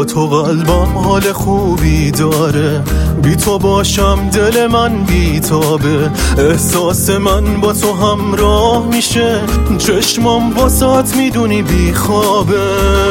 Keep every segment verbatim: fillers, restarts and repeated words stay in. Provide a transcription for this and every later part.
تو قلبم حال خوبی داره، بی تو باشم دل من بیتابه، احساس من با تو همراه میشه، چشمام واسات میدونی بی خوابه.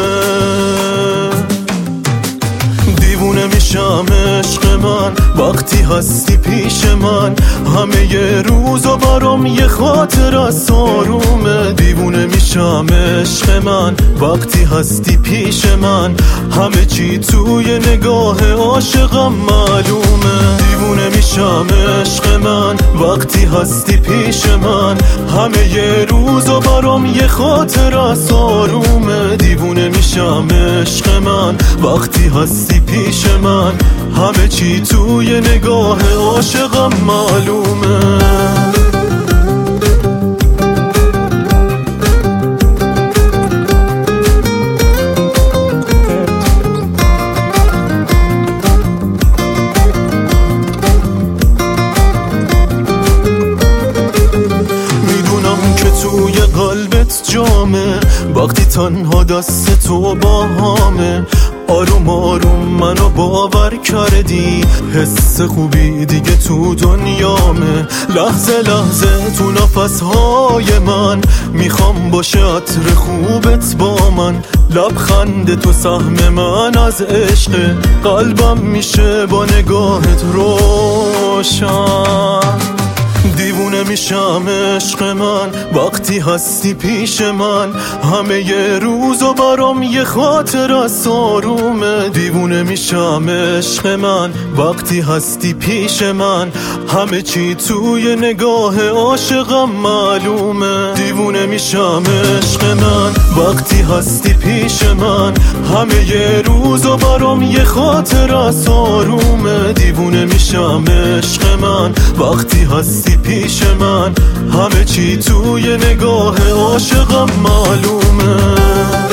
دیوونه میشم عشق من وقتی هستی پیش من، همه ی روزا برام یه خاطر از آرومه. دیوونه میشم عشق من وقتی هستی پیش من، همه چی توی نگاه عاشقم معلومه. دیوونه میشم عشق من وقتی هستی پیش من، همه ی روزا برام یه خاطر از آرومه. دیوونه میشم عشق من وقتی هستی پیش من، همه چی توی نگاه عاشقم معلومه. توی قلبت جامه وقتی تنها دست تو با همه، آروم آروم منو باور کردی، حس خوبی دیگه تو دنیامه. لحظه لحظه تو نفسهای من میخوام باشه عطر خوبت با من، لبخند تو سهم من از عشق، قلبم میشه با نگاهت روشن. دیوونه میشم عشق من وقتی هستی پیش من، همه ی روزا برام یه خاطر از آرومه. دیوونه میشم عشق من وقتی هستی پیش من، همه چی توی نگاه عاشقم معلومه. دیوونه میشم عشق من وقتی هستی پیش من، همه ی روزا برام یه خاطر از آرومه. دیوونه میشم عشق من وقتی هستی پیش من، همه چی توی نگاه عاشقم معلومه.